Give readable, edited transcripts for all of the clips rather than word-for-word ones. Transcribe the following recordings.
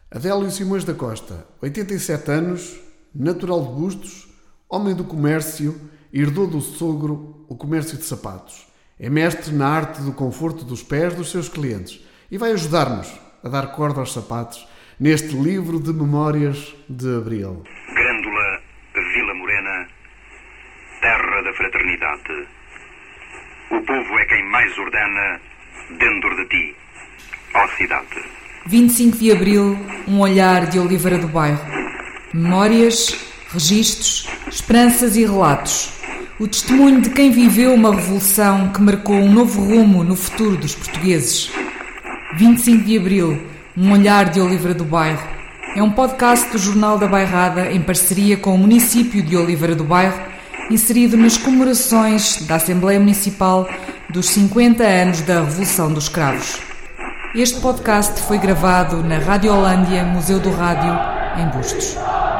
Adélio Simões da Costa, 87 anos, natural de Bustos, homem do comércio, herdou do sogro o comércio de sapatos. É mestre na arte do conforto dos pés dos seus clientes e vai ajudar-nos a dar corda aos sapatos neste livro de memórias de Abril. Grândola, Vila Morena, terra da fraternidade. O povo é quem mais ordena dentro de ti, ó cidade. 25 de Abril, um olhar de Oliveira do Bairro. Memórias, registros, esperanças e relatos. O testemunho de quem viveu uma revolução que marcou um novo rumo no futuro dos portugueses. 25 de Abril, um olhar de Oliveira do Bairro. É um podcast do Jornal da Bairrada em parceria com o município de Oliveira do Bairro, inserido nas comemorações da Assembleia Municipal dos 50 anos da Revolução dos Cravos. Este podcast foi gravado na Rádio Holândia, Museu do Rádio, em Bustos.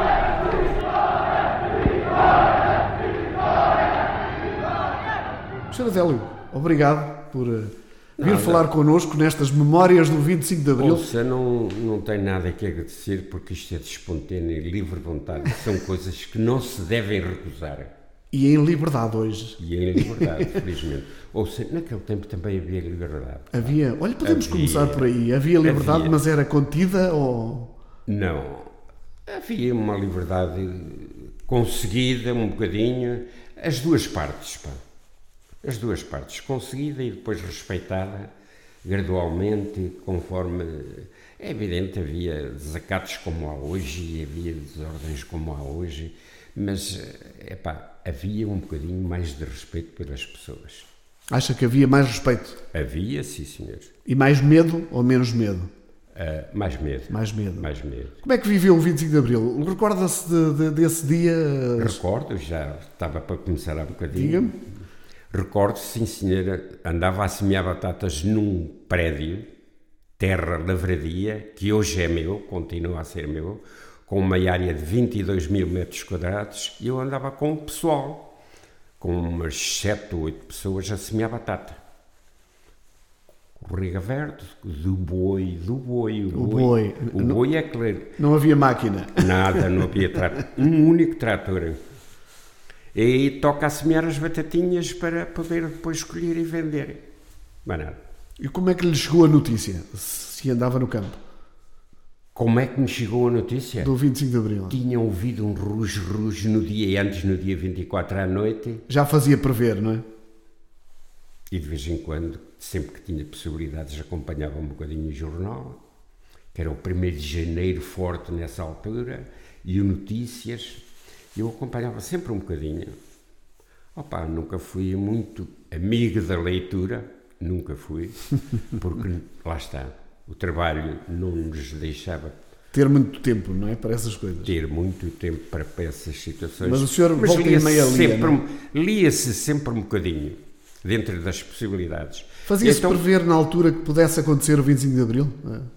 Sr. Adélio, obrigado por vir falar connosco nestas memórias do 25 de Abril. Ouça, não tenho nada que agradecer, porque isto é de espontânea e livre vontade. São coisas que não se devem recusar. E em liberdade hoje. E em liberdade, felizmente. Ouça, naquele tempo também havia liberdade. Havia, olha, podemos começar por aí. Havia liberdade, mas era contida ou... Não, havia uma liberdade conseguida um bocadinho, as duas partes, pá. As duas partes, conseguida e depois respeitada gradualmente, conforme... É evidente, havia desacatos como há hoje e havia desordens como há hoje, mas, havia um bocadinho mais de respeito pelas pessoas. Acha que havia mais respeito? Havia, sim, senhor. E mais medo ou menos medo? Mais medo. Mais medo. Mais medo. Como é que viveu o 25 de Abril? Recorda-se desse dia? Recordo, já estava para começar há bocadinho. Diga-me. Recordo, sim, senhora, andava a semear batatas num prédio, terra lavradia, que hoje é meu, continua a ser meu, com uma área de 22 mil metros quadrados, e eu andava com o pessoal, com umas 7 ou 8 pessoas a semear batata. O Riga Verde, o boi. O boi é claro. Não havia máquina. Nada, não havia trator. Um único trator. E toca a semear as batatinhas para poder depois escolher e vender. Mas nada. E como é que lhe chegou a notícia, se andava no campo? Como é que me chegou a notícia? Do 25 de Abril. Tinha ouvido um ruge no dia antes, no dia 24 à noite. Já fazia prever, não é? E de vez em quando, sempre que tinha possibilidades, acompanhava um bocadinho o jornal, que era o 1º de janeiro forte nessa altura, e o Notícias. Eu acompanhava sempre um bocadinho. Nunca fui muito amigo da leitura, nunca fui, porque lá está, o trabalho não nos deixava... Ter muito tempo, não é? Para essas coisas. Ter muito tempo para essas situações. Mas o senhor volta e meia lia-se sempre um bocadinho, dentro das possibilidades. Fazia-se prever na altura que pudesse acontecer o 25 de Abril?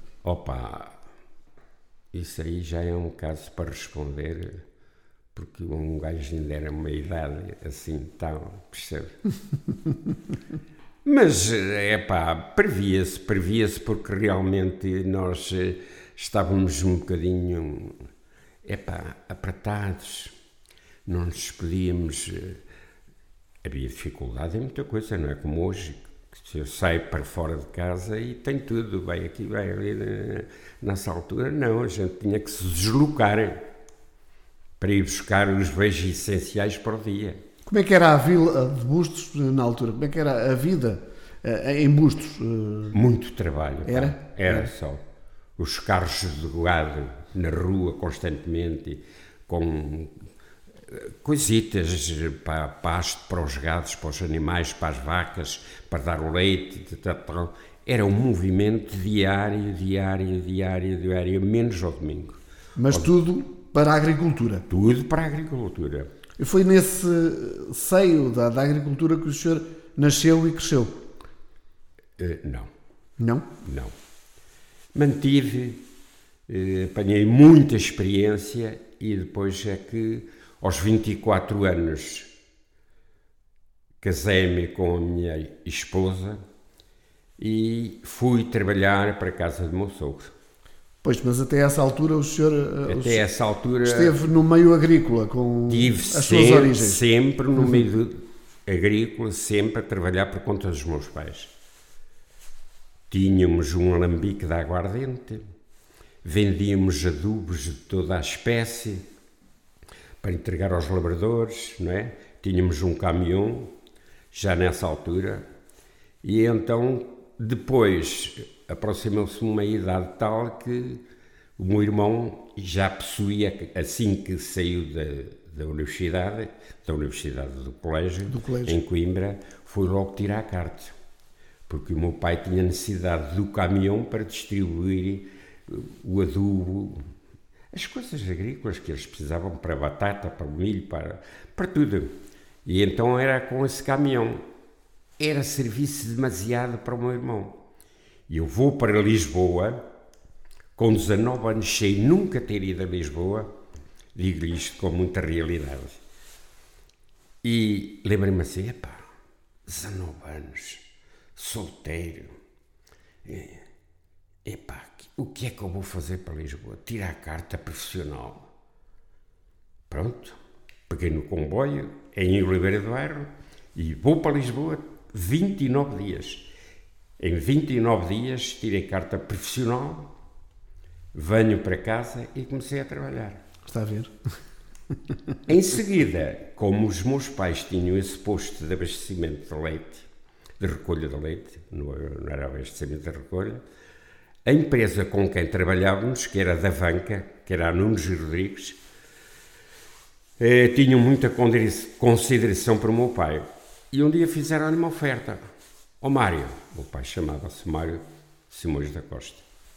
Isso aí já é um caso para responder... porque um gajo ainda era uma idade assim, tal, percebe? Mas, previa-se porque realmente nós estávamos um bocadinho, apertados, não nos podíamos... Havia dificuldade em muita coisa, não é como hoje, que eu saio para fora de casa e tem tudo, vai aqui, vai ali, nessa altura não, a gente tinha que se deslocar para ir buscar os bens essenciais para o dia. Como é que era a vila de Bustos na altura? Como é que era a vida em Bustos? Muito trabalho. Era? Era só. Os carros de gado na rua constantemente, com coisitas, pasto para os gados, para os animais, para as vacas, para dar o leite. Era um movimento diário, menos ao domingo. Mas tudo... para a agricultura. Tudo para a agricultura. E foi nesse seio da agricultura que o senhor nasceu e cresceu? Não. Não? Não. Mantive, apanhei muita experiência e depois é que, aos 24 anos, casei-me com a minha esposa e fui trabalhar para a casa do meu sogro. Pois, mas até essa altura o senhor esteve no meio agrícola com as suas origens. Sempre no meio agrícola, sempre a trabalhar por conta dos meus pais. Tínhamos um alambique de aguardente, vendíamos adubos de toda a espécie para entregar aos lavradores, não é? Tínhamos um caminhão, já nessa altura, e então depois aproximou-se uma idade tal que o meu irmão já possuía, assim que saiu da universidade do colégio, em Coimbra, foi logo tirar a carta, porque o meu pai tinha necessidade do caminhão para distribuir o adubo, as coisas agrícolas que eles precisavam para a batata, para o milho, para tudo. E então era com esse caminhão. Era serviço demasiado para o meu irmão. E eu vou para Lisboa, com 19 anos, sem nunca ter ido a Lisboa, digo-lhe isto com muita realidade. E lembrei-me assim, 19 anos, solteiro, o que é que eu vou fazer para Lisboa? Tirar a carta profissional. Pronto, peguei no comboio, em Oliveira do Bairro, e vou para Lisboa 29 dias. Em 29 dias tirei carta profissional, venho para casa e comecei a trabalhar. Está a ver? Em seguida, como os meus pais tinham esse posto de abastecimento de leite, de recolha de leite, não era abastecimento de recolha, a empresa com quem trabalhávamos, que era da Vanca, que era a Nunes e Rodrigues, tinham muita consideração para o meu pai. E um dia fizeram-lhe uma oferta. Ao Mário, o meu pai chamava-se Mário Simões da Costa.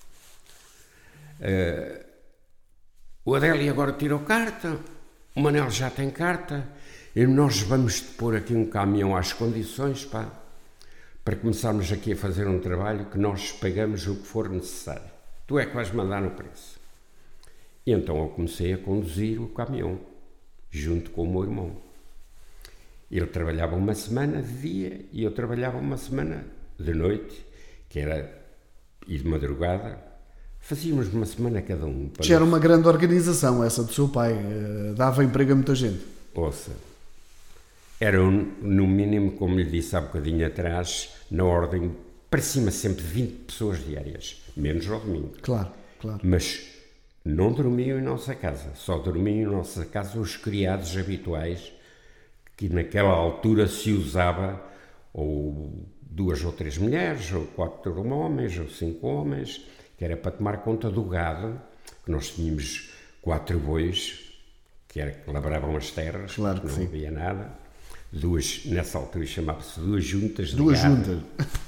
O Adélio agora tirou carta, o Manel já tem carta, e nós vamos pôr aqui um caminhão às condições, para começarmos aqui a fazer um trabalho que nós pagamos o que for necessário. Tu é que vais mandar no preço. E então eu comecei a conduzir o caminhão, junto com o meu irmão. Ele trabalhava uma semana de dia e eu trabalhava uma semana de noite, que era ir de madrugada. Fazíamos uma semana cada um. Já era uma grande organização essa do seu pai, dava emprego a muita gente. Ouça, eram no mínimo, como lhe disse há bocadinho atrás, na ordem, para cima sempre 20 pessoas diárias, menos ao domingo. Claro. Mas não dormiam em nossa casa, só dormiam em nossa casa os criados habituais, que naquela altura se usava ou 2 ou 3 mulheres, ou 4 homens, ou 5 homens, que era para tomar conta do gado, que nós tínhamos 4 bois, que labravam as terras, claro que não sim. havia nada. Nessa altura chamava-se 2 juntas de Duas gado. juntas.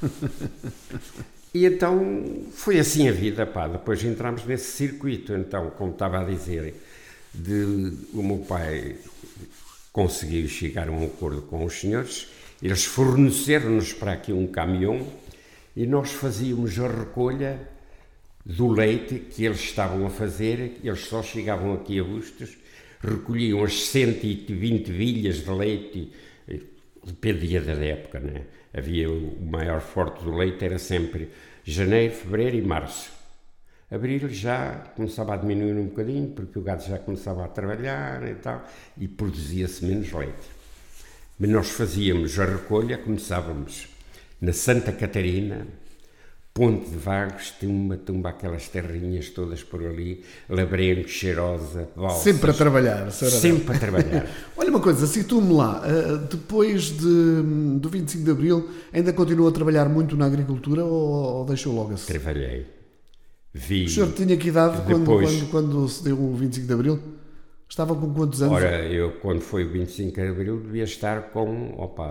E então foi assim a vida, depois entramos nesse circuito, então, como estava a dizer, o meu pai conseguiu chegar a um acordo com os senhores, eles forneceram-nos para aqui um caminhão e nós fazíamos a recolha do leite que eles estavam a fazer, eles só chegavam aqui a Bustos, recolhiam as 120 bilhas de leite, dependia da época, né? Havia o maior forte do leite, era sempre janeiro, fevereiro e março. Abril já começava a diminuir um bocadinho, porque o gado já começava a trabalhar e tal, e produzia-se menos leite. Mas nós fazíamos a recolha, começávamos na Santa Catarina, Ponte de Vagos, tumba aquelas terrinhas todas por ali, Labrengo, Cheirosa, Valsas. Sempre a trabalhar, senhora. Sempre a trabalhar. Olha uma coisa, situe-me lá, depois do 25 de Abril, ainda continua a trabalhar muito na agricultura ou deixou logo assim? Trabalhei. O senhor tinha que idade quando se deu o 25 de Abril? Estava com quantos anos? Ora, eu quando foi o 25 de Abril devia estar com,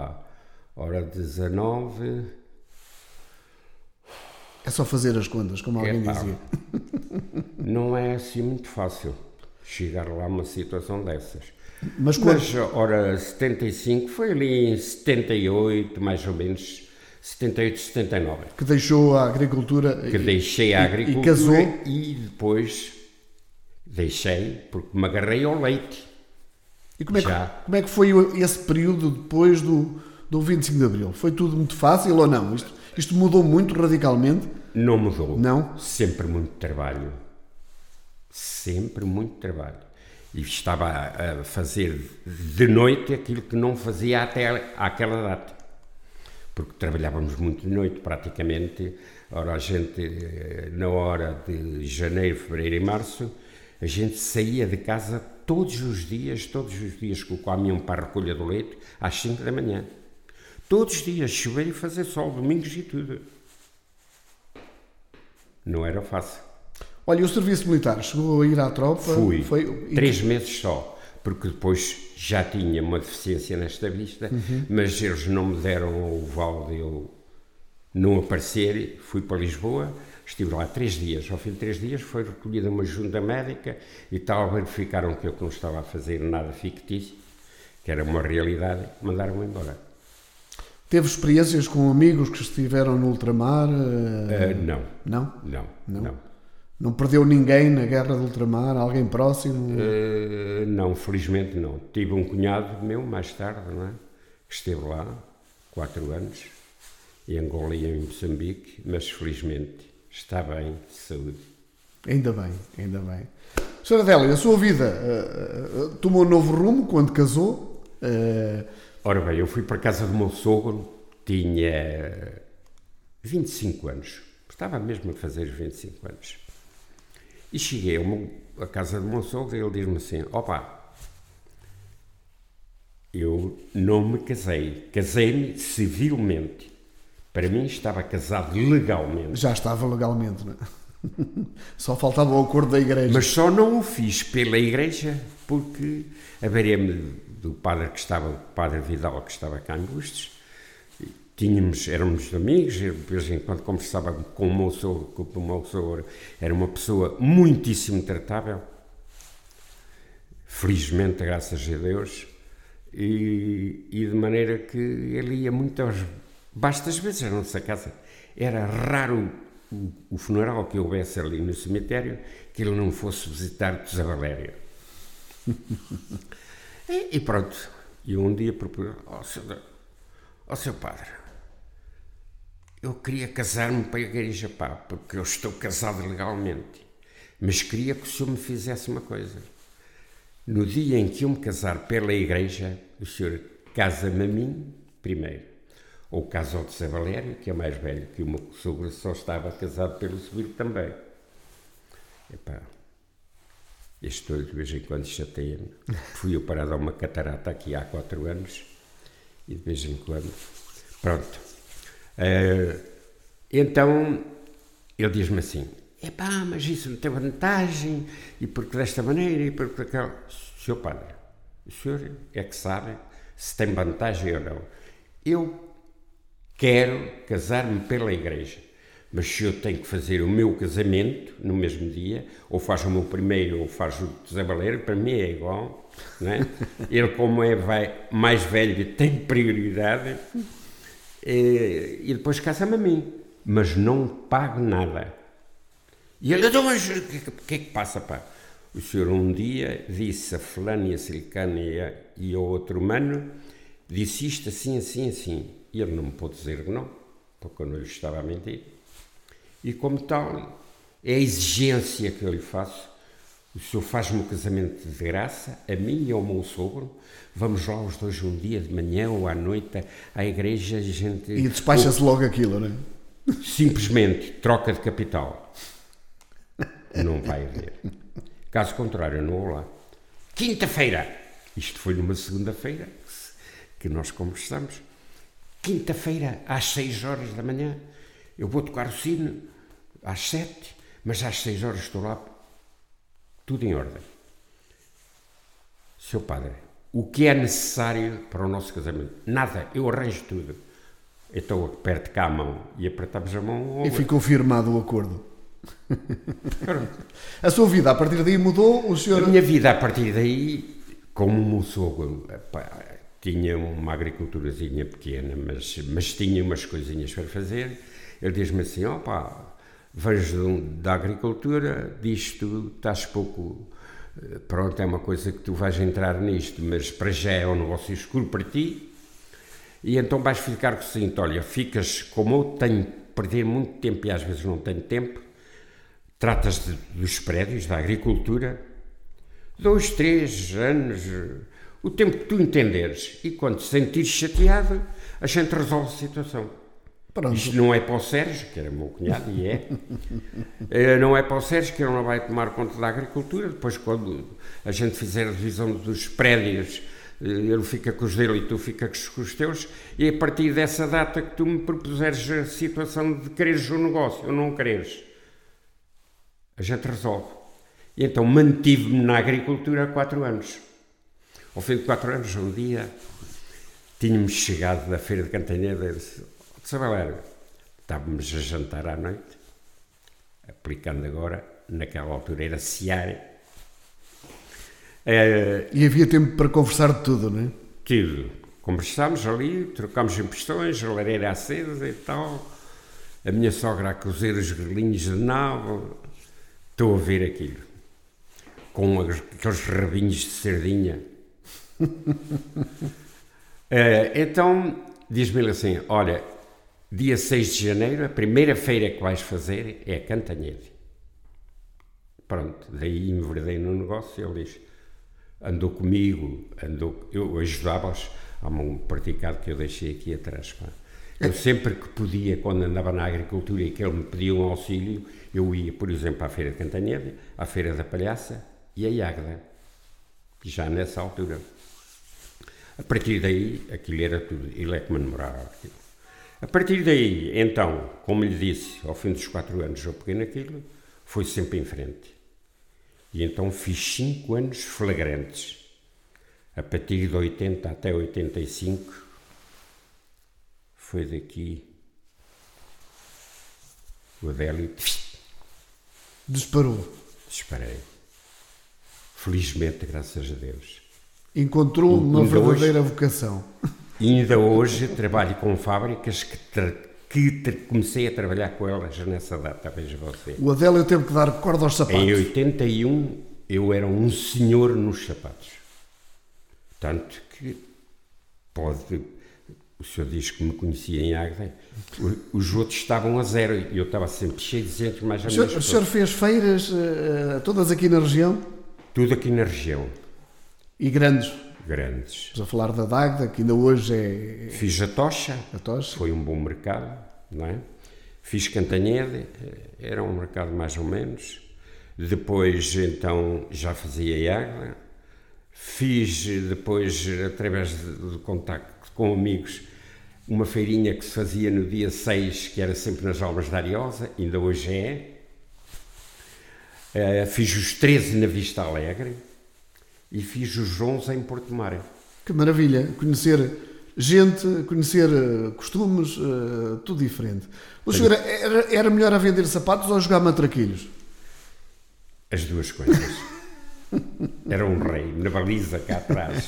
19... É só fazer as contas, como alguém dizia. Não é assim muito fácil chegar lá a uma situação dessas. Mas 75 foi ali em 78, mais ou menos, 78, 79. Que deixou a agricultura. Que deixei a agricultura e casou. E depois deixei, porque me agarrei ao leite. E como é que foi esse período depois do 25 de Abril? Foi tudo muito fácil ou não? Isto mudou muito radicalmente? Não mudou. Não? Sempre muito trabalho. sempre muito trabalho. E estava a fazer de noite aquilo que não fazia até àquela data. Porque trabalhávamos muito de noite, praticamente. Ora, a gente, na hora de janeiro, fevereiro e março, a gente saía de casa todos os dias com o caminhão para a recolha do leite, às 5 da manhã. Todos os dias, chover e fazer sol, domingos e tudo. Não era fácil. Olha, e o serviço militar? Chegou a ir à tropa? Fui, 3 meses só, porque depois já tinha uma deficiência nesta vista, mas eles não me deram o vale de eu não aparecer. Fui para Lisboa, estive lá 3 dias. Ao fim de 3 dias foi recolhida uma junta médica e tal, verificaram que eu não estava a fazer nada fictício, que era uma realidade, mandaram-me embora. Teve experiências com amigos que estiveram no ultramar? Não. Não? Não. Não perdeu ninguém na guerra do ultramar? Alguém próximo? Não, felizmente não. Tive um cunhado meu, mais tarde, não é? Que esteve lá 4 anos, em Angola e em Moçambique, mas felizmente está bem, de saúde. Ainda bem. Sra. Adélia, a sua vida tomou um novo rumo quando casou? Ora bem, eu fui para a casa do meu sogro, tinha 25 anos. Estava mesmo a fazer os 25 anos. E cheguei à casa do meu sogro e ele diz-me assim: opa, eu não me casei. Casei-me civilmente. Para mim estava casado legalmente. Já estava legalmente, não é? Só faltava o acordo da igreja. Mas só não o fiz pela igreja porque a bareme do padre que estava, o padre Vidal, que estava cá em Bustos, éramos amigos, de vez em quando conversava com o meu sogro, era uma pessoa muitíssimo tratável, felizmente, graças a Deus, e de maneira que ele ia bastas vezes à nossa casa. Era raro o funeral que houvesse ali no cemitério que ele não fosse visitar o Zé Valério. E pronto, e um dia propus: ó seu padre, eu queria casar-me para a igreja, pá, porque eu estou casado legalmente, mas queria que o senhor me fizesse uma coisa. No dia em que eu me casar pela igreja, o senhor casa-me a mim primeiro, ou casa ao de Zé Valério, que é mais velho, que o meu sogro só estava casado pelo civil também. Epá, estou de vez em quando chateia-me. Fui eu parado a uma catarata aqui há 4 anos, e de vez em quando, pronto. Então ele diz-me assim: epá, mas isso não tem vantagem, e porque desta maneira, e porque aquela. Senhor padre, o senhor é que sabe se tem vantagem ou não. Eu quero casar-me pela igreja, mas se eu tenho que fazer o meu casamento no mesmo dia, ou faz o meu primeiro ou faz o de Zé Valério, para mim é igual, não é? Ele, como é mais velho, tem prioridade. E depois casa-me a mim, mas não pago nada. E ele: então, mas o que é que passa, pá? O senhor um dia disse a fulano e a Silicana e ao outro humano, disse isto assim, assim, assim. E ele não me pôde dizer que não, porque eu não lhe estava a mentir. E como tal, é a exigência que eu lhe faço. O senhor faz-me o casamento de graça, a mim e ao meu sogro. Vamos lá os dois um dia de manhã ou à noite à igreja, gente... E despacha-se logo aquilo, não é? Simplesmente troca de capital. Não vai haver. Caso contrário, eu não vou lá. Quinta-feira. Isto foi numa segunda-feira que nós conversamos. Quinta-feira, às 6 horas da manhã, eu vou tocar o sino às 7, mas às 6 horas estou lá, tudo em ordem. Seu padre, o que é necessário para o nosso casamento? Nada, eu arranjo tudo. Então aperte cá a mão e apertamos a mão. E ficou firmado o acordo. A sua vida a partir daí mudou? O senhor... A minha vida a partir daí, como o meu sogro, tinha uma agriculturazinha pequena, mas tinha umas coisinhas para fazer. Ele diz-me assim: opa, vens da agricultura, disto estás pouco... Pronto, é uma coisa que tu vais entrar nisto, mas para já é um negócio escuro para ti. E então vais ficar com o seguinte: olha, ficas como eu tenho, perder muito tempo e às vezes não tenho tempo, tratas dos prédios, da agricultura, 2, 3 anos, o tempo que tu entenderes. E quando te sentires chateado, a gente resolve a situação. Pronto. Isto não é para o Sérgio, que era meu cunhado, e não é para o Sérgio, que ele não vai tomar conta da agricultura. Depois, quando a gente fizer a divisão dos prédios, ele fica com os dele e tu ficas com os teus, e a partir dessa data que tu me propuseres a situação de quereres um negócio ou não quereres, a gente resolve. E então mantive-me na agricultura há 4 anos. Ao fim de 4 anos, um dia, tínhamos chegado da feira de Cantanhede e disse: Sabalero, estávamos a jantar à noite, aplicando agora, naquela altura era Seara. E havia tempo para conversar de tudo, não é? Tudo. Conversámos ali, trocámos impressões, a lareira acesa e tal, a minha sogra a cozer os grelhinhos de nabo. Estou a ver aquilo, com aqueles rabinhos de sardinha. Então, diz-me ele assim: olha, dia 6 de janeiro, a primeira feira que vais fazer é a Cantanhede. Pronto, daí enverdei no negócio. Ele diz: andou comigo, eu ajudava-os. Há um praticado que eu deixei aqui atrás. Pá. Eu sempre que podia, quando andava na agricultura e que ele me pedia um auxílio, eu ia, por exemplo, à Feira de Cantanhede, à Feira da Palhaça e à Águeda, já nessa altura. A partir daí, aquilo era tudo, ele é que me namorava aquilo. A partir daí, então, como lhe disse, ao fim dos 4 anos eu peguei naquilo, foi sempre em frente. E então fiz 5 anos flagrantes. A partir de 80 até 85, foi daqui, o Adélio Disparou. disparei. Felizmente, graças a Deus. Encontrou uma Ainda verdadeira vocação. E ainda hoje trabalho com fábricas que comecei a trabalhar com elas nessa data, veja você. O Adélio teve que dar corda aos sapatos. Em 81 eu era um senhor nos sapatos. Tanto que o senhor diz que me conhecia em Águeda, os outros estavam a 0 e eu estava sempre cheio de gente, mais ou menos. O senhor fez feiras todas aqui na região? Tudo aqui na região. E grandes? Grandes. Estamos a falar da Águeda, que ainda hoje é... Fiz a Tocha, Tocha. Foi um bom mercado, não é? Fiz Cantanhede, era um mercado mais ou menos. Depois, então, já fazia Águeda. Fiz depois, através de contacto com amigos, uma feirinha que se fazia no dia 6, que era sempre nas Almas da Ariosa, ainda hoje é. Fiz os 13 na Vista Alegre e fiz os 11 em Porto Mar. Que maravilha, conhecer gente, conhecer costumes, tudo diferente. O senhor era melhor a vender sapatos ou a jogar matraquilhos? As duas coisas. Era um rei, na baliza cá atrás.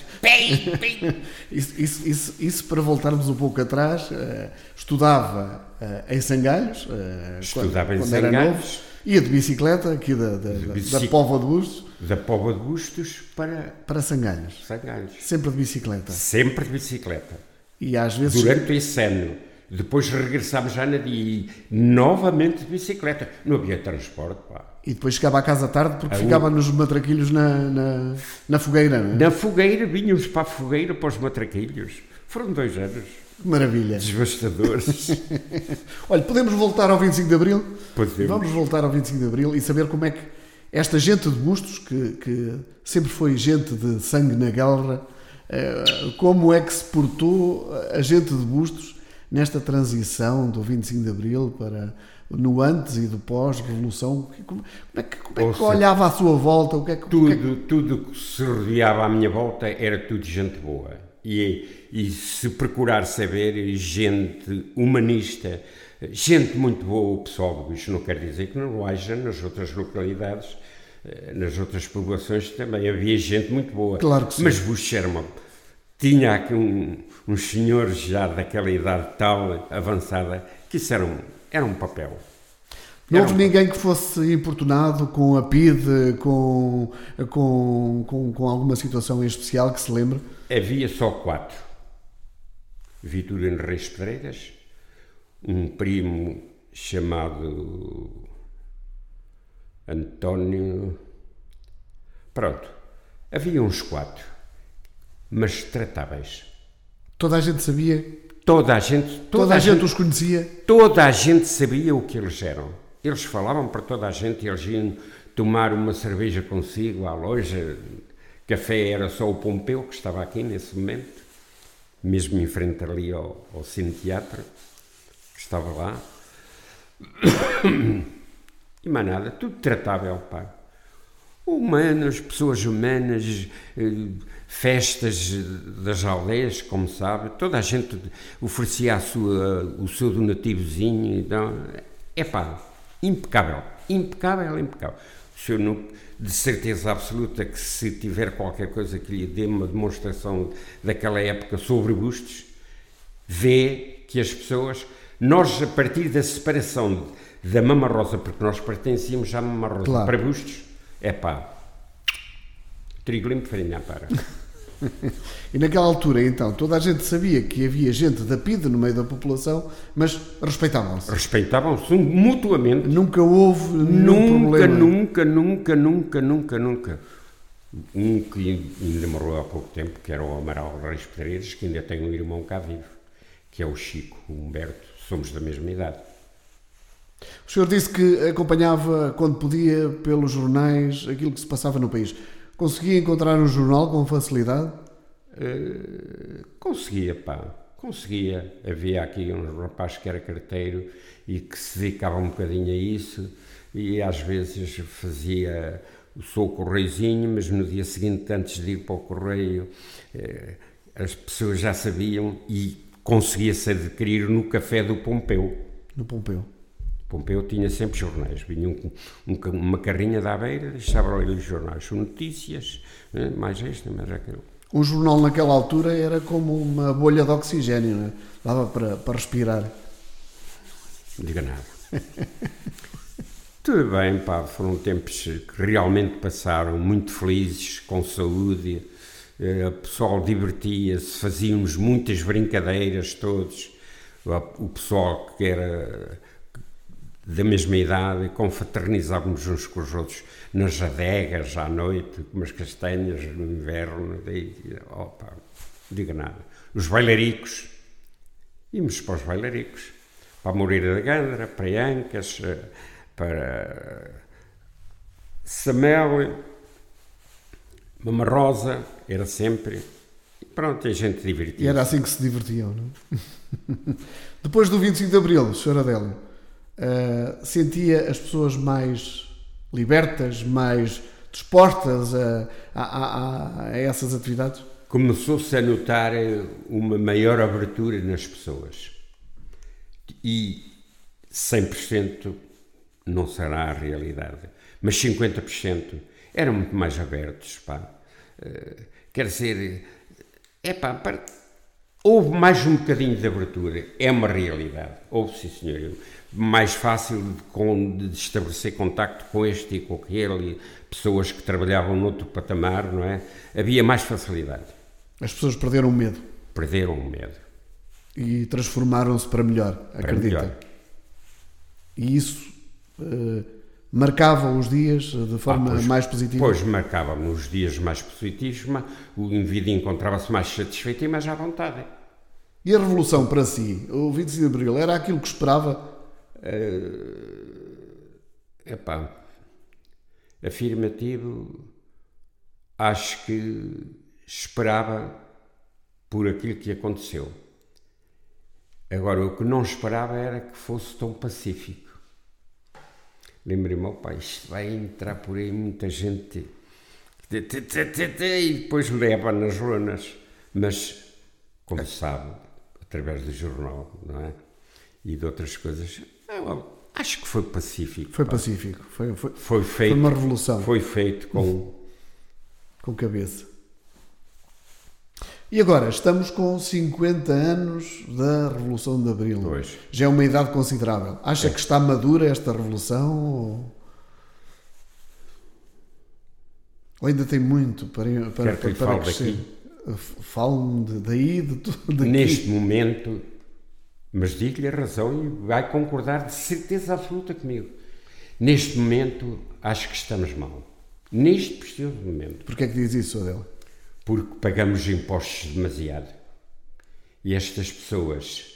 Isso para voltarmos um pouco atrás, estudava em Sangalhos, Estudava em quando era Sangalhos. novo, ia de bicicleta, aqui da Póvoa de Bustos. Da Póvoa de Bustos para Sangalhos. Sangalhos. Sempre de bicicleta. Sempre de bicicleta. E às vezes... Durante esse ano. Depois regressámos já na dia novamente de bicicleta. Não havia transporte, pá. E depois chegava à casa tarde porque ficava nos matraquilhos na fogueira, não é? Na fogueira, vinhamos para a fogueira, para os matraquilhos. Foram 2 anos. Que maravilha. Devastadores. Olha, podemos voltar ao 25 de Abril? Podemos. Vamos voltar ao 25 de Abril e saber como é que esta gente de Bustos, que sempre foi gente de sangue na guerra, como é que se portou a gente de Bustos nesta transição do 25 de Abril para no antes e do pós-revolução? Como é que olhava à sua volta? Tudo que se rodeava à minha volta era tudo gente boa. E se procurar saber, gente humanista, gente muito boa, o pessoal, isto não quer dizer que não haja nas outras localidades, nas outras povoações também havia gente muito boa. Claro que sim. Mas Bustos tinha aqui uns senhores já daquela idade tal avançada que isso era um papel. Não houve ninguém que fosse importunado com a PIDE, com alguma situação em especial que se lembre? Havia só 4. Vitorino Reis Pedreiras, um primo chamado António... Pronto, havia uns 4, mas tratáveis. Toda a gente sabia? Toda a gente os conhecia? Toda a gente sabia o que eles eram. Eles falavam para toda a gente, eles iam tomar uma cerveja consigo à loja. Café era só o Pompeu, que estava aqui nesse momento, mesmo em frente ali ao Cine Teatro, que estava lá. E mais nada, tudo tratável, pá. Humanos, pessoas humanas, festas das aldeias, como sabe, toda a gente oferecia o seu donativozinho, então, impecável. O senhor não, de certeza absoluta que se tiver qualquer coisa que lhe dê uma demonstração daquela época sobre bustos, vê que as pessoas, nós a partir da separação da Mama Rosa, porque nós pertencíamos à Mama Rosa, claro, para bustos, trigo limpo, farinha para. E naquela altura, então, toda a gente sabia que havia gente da PIDE no meio da população, mas respeitavam-se. Respeitavam-se mutuamente. Nunca houve nenhum problema. Nunca. Um que ainda morreu há pouco tempo, que era o Amaral Reis Pedreiros, que ainda tem um irmão cá vivo, que é o Chico, o Humberto. Somos da mesma idade. O senhor disse que acompanhava, quando podia, pelos jornais, aquilo que se passava no país. Conseguia encontrar um jornal com facilidade? Conseguia. Havia aqui um rapaz que era carteiro e que se dedicava um bocadinho a isso e às vezes fazia o seu correiozinho, mas no dia seguinte, antes de ir para o correio, as pessoas já sabiam e conseguia-se adquirir no café do Pompeu. No Pompeu? Pompeu tinha sempre jornais, vinha uma carrinha da Beira, deixava ali os jornais, notícias, mais isto, mais aquilo. Um jornal naquela altura era como uma bolha de oxigênio, não é? Dava para respirar. Não diga nada. Tudo bem, pá, foram tempos que realmente passaram muito felizes, com saúde, o pessoal divertia-se, fazíamos muitas brincadeiras todos, o pessoal que era da mesma idade, confraternizávamos uns com os outros nas adegas à noite, com umas castanhas no inverno, diga nada. Os bailaricos, íamos para os bailaricos, para a Moreira da Gandra, para Ancas, para Samel, Mama Rosa, era sempre, e pronto, a gente divertia. E era assim que se divertiam, não é? Depois do 25 de Abril, Sr. Adélio, sentia as pessoas mais libertas, mais dispostas a essas atividades? Começou-se a notar uma maior abertura nas pessoas e 100% não será a realidade, mas 50% eram muito mais abertos, pá. Quer dizer, houve mais um bocadinho de abertura, é uma realidade, houve, sim senhor, mais fácil de estabelecer contacto com este e com aquele, pessoas que trabalhavam noutro patamar, não é? Havia mais facilidade. As pessoas perderam o medo. Perderam o medo. E transformaram-se para melhor, acredita? Melhor. E isso marcava os dias de forma mais positiva? Pois, marcava-me os dias mais positivos, mas o indivíduo encontrava-se mais satisfeito e mais à vontade. E a Revolução para si, o 25 de Abril, era aquilo que esperava? Afirmativo, acho que esperava por aquilo que aconteceu. Agora, o que não esperava era que fosse tão pacífico. Lembrei-me, isto vai entrar por aí muita gente e depois leva nas ruas, mas, como sabe, através do jornal, não é? E de outras coisas, acho que foi pacífico. Foi pacífico, foi feito, foi uma revolução. Foi feito com cabeça. E agora, estamos com 50 anos da Revolução de Abril. Pois. Já é uma idade considerável. Acha que está madura esta revolução? Ou ainda tem muito para crescer? Fale-me daí, de tudo daqui. Neste momento, mas digo-lhe a razão e vai concordar de certeza absoluta comigo. Neste momento, acho que estamos mal. Neste preciso momento. Porquê é que diz isso, Adélia? Porque pagamos impostos demasiado. E estas pessoas,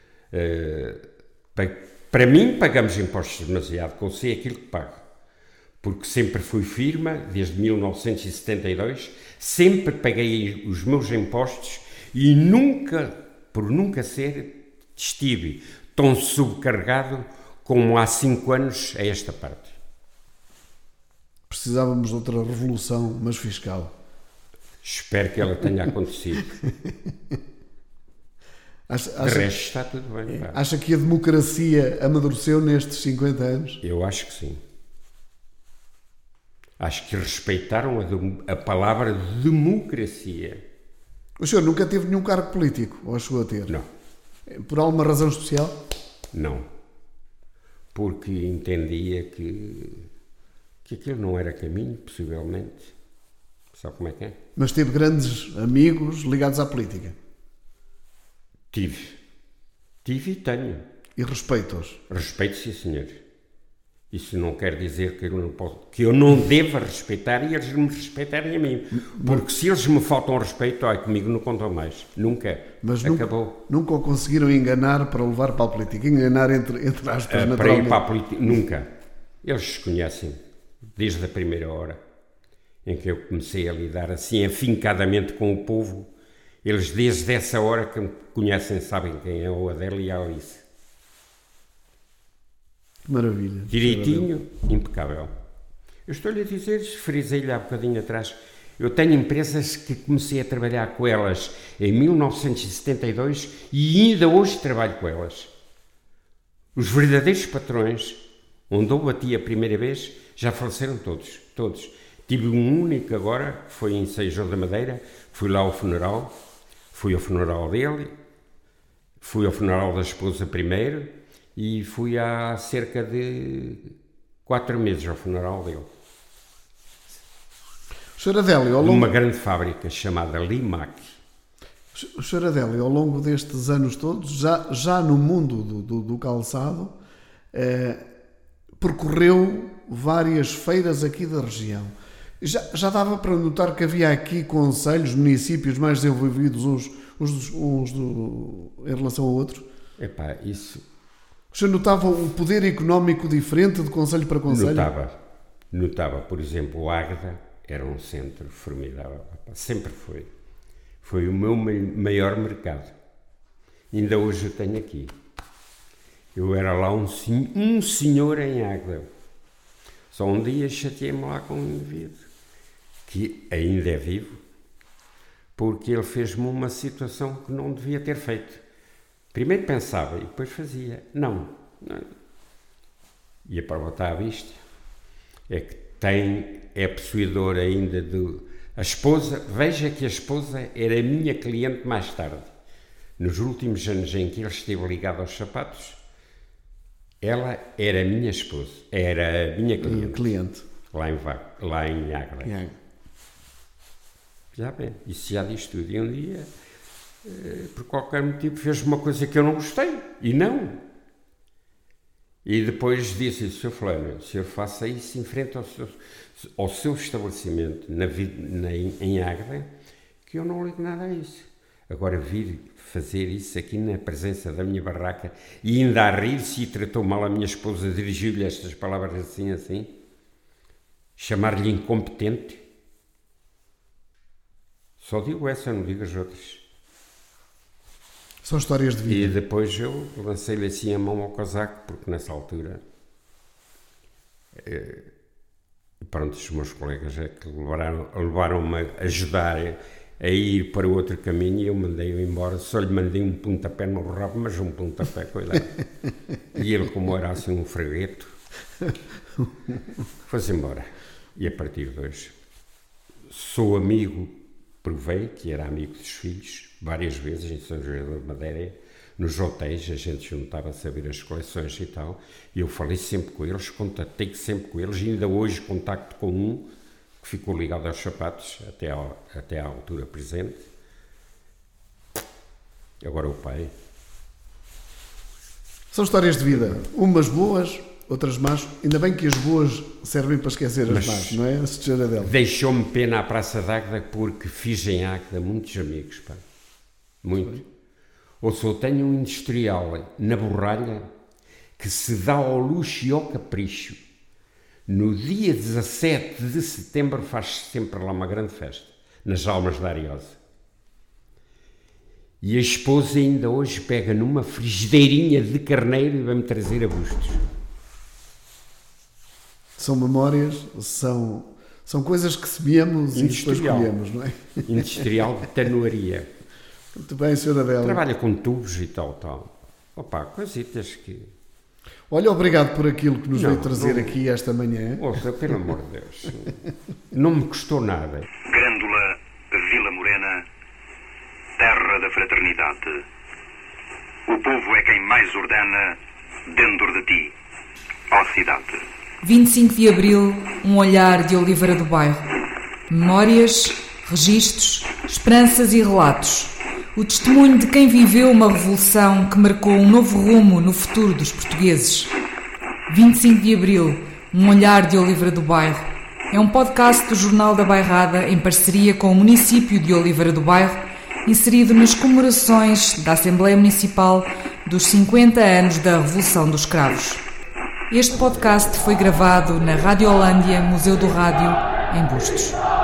para mim, pagamos impostos demasiado, que eu sei aquilo que pago. Porque sempre fui firme, desde 1972, sempre paguei os meus impostos e por nunca estive tão subcarregado como há 5 anos a esta parte. Precisávamos de outra revolução, mas fiscal. Espero que ela tenha acontecido. De resto está tudo bem. Acha que a democracia amadureceu nestes 50 anos? Eu acho que sim. Acho que respeitaram a palavra democracia. O senhor nunca teve nenhum cargo político, ou chegou a ter? Não. Por alguma razão especial? Não. Porque entendia que aquilo não era caminho, possivelmente. Sabe como é que é? Mas teve grandes amigos ligados à política? Tive e tenho. E respeito-os? Respeito, sim, senhor. Isso não quer dizer que eu não deva respeitar e eles me respeitarem a mim. Porque se eles me faltam respeito, comigo não contam mais. Nunca. Mas acabou. Nunca o conseguiram enganar para o levar para a política? Enganar entre aspas, naturalmente? Para ir para a política, nunca. Eles se conhecem desde a primeira hora em que eu comecei a lidar assim afincadamente com o povo. Eles desde essa hora que me conhecem, sabem quem é o Adélia e a Alice. Maravilha. Direitinho, impecável. Eu estou-lhe a dizer, frisei-lhe há bocadinho atrás, eu tenho empresas que comecei a trabalhar com elas em 1972 e ainda hoje trabalho com elas. Os verdadeiros patrões, onde eu bati a primeira vez, já faleceram todos. Tive um único agora, que foi em Seixal da Madeira, fui lá ao funeral, fui ao funeral dele, fui ao funeral da esposa primeiro, e fui há cerca de 4 meses ao funeral dele. Sr. Adélio, ao longo... Numa grande fábrica chamada Limac. Sr. Adélio, ao longo destes anos todos, já no mundo do calçado, percorreu várias feiras aqui da região. Já dava para notar que havia aqui concelhos, municípios mais desenvolvidos em relação a outros? Isso... O senhor notava um poder económico diferente de concelho para concelho? Notava. Por exemplo, o Águeda era um centro formidável. Sempre foi. Foi o meu maior mercado. Ainda hoje eu tenho aqui. Eu era lá um senhor em Águeda. Só um dia chateei-me lá com um indivíduo, que ainda é vivo, porque ele fez-me uma situação que não devia ter feito. Primeiro pensava e depois fazia. Não. E a prova está à vista. É que é possuidor ainda a esposa. Veja que a esposa era minha cliente mais tarde. Nos últimos anos em que ele esteve ligado aos sapatos, ela era minha esposa. Era a minha cliente. Lá em Águeda. Já bem. Isso já diz tudo. E um dia... por qualquer motivo fez uma coisa que eu não gostei, e não. E depois disse, Sr. Fulano, o senhor faça isso em frente ao seu estabelecimento em Águeda, que eu não ligo nada a isso. Agora vir fazer isso aqui na presença da minha barraca e ainda a rir-se e tratou mal a minha esposa, dirigiu-lhe estas palavras assim, chamar-lhe incompetente. Só digo essa, não digo as outras. São histórias de vida. E depois eu lancei-lhe assim a mão ao casaco, porque nessa altura, pronto, os meus colegas é que levaram-me a ajudar a ir para o outro caminho e eu mandei-o embora. Só lhe mandei um pontapé no rabo, mas um pontapé, cuidado. E ele, como era assim um fregueto, foi-se embora. E a partir de hoje, sou amigo, provei que era amigo dos filhos, várias vezes em São José da Madeira, nos hotéis, a gente juntava-se a ver as coleções e tal, e eu falei sempre com eles, contatei sempre com eles, e ainda hoje contacto com um que ficou ligado aos sapatos até à altura presente. Agora o pai. São histórias de vida, umas boas, outras más. Ainda bem que as boas servem para esquecer as más, não é? A sujeira dela. Deixou-me pena à Praça d'Águeda porque fiz em Águeda muitos amigos, pá. Muito. Ou seja, eu tenho um industrial na Borralha que se dá ao luxo e ao capricho. No dia 17 de setembro faz sempre lá uma grande festa, nas Almas da Ariosa. E a esposa ainda hoje pega numa frigideirinha de carneiro e vai-me trazer a Bustos. São memórias, são coisas que semeamos e depois colhemos, não é? Industrial de tanoaria. Muito bem, Sr. Adélio. Trabalha com tubos e tal. Opa, coisitas que... Olha, obrigado por aquilo que nos veio trazer aqui esta manhã. Ouça, pelo amor de Deus. Não me custou nada. Grândola Vila Morena, terra da fraternidade. O povo é quem mais ordena dentro de ti, ó cidade. 25 de Abril, um olhar de Oliveira do Bairro. Memórias, registros, esperanças e relatos. O testemunho de quem viveu uma revolução que marcou um novo rumo no futuro dos portugueses. 25 de Abril, um olhar de Oliveira do Bairro. É um podcast do Jornal da Bairrada em parceria com o município de Oliveira do Bairro, inserido nas comemorações da Assembleia Municipal dos 50 anos da Revolução dos Cravos. Este podcast foi gravado na Rádio Holândia, Museu do Rádio, em Bustos.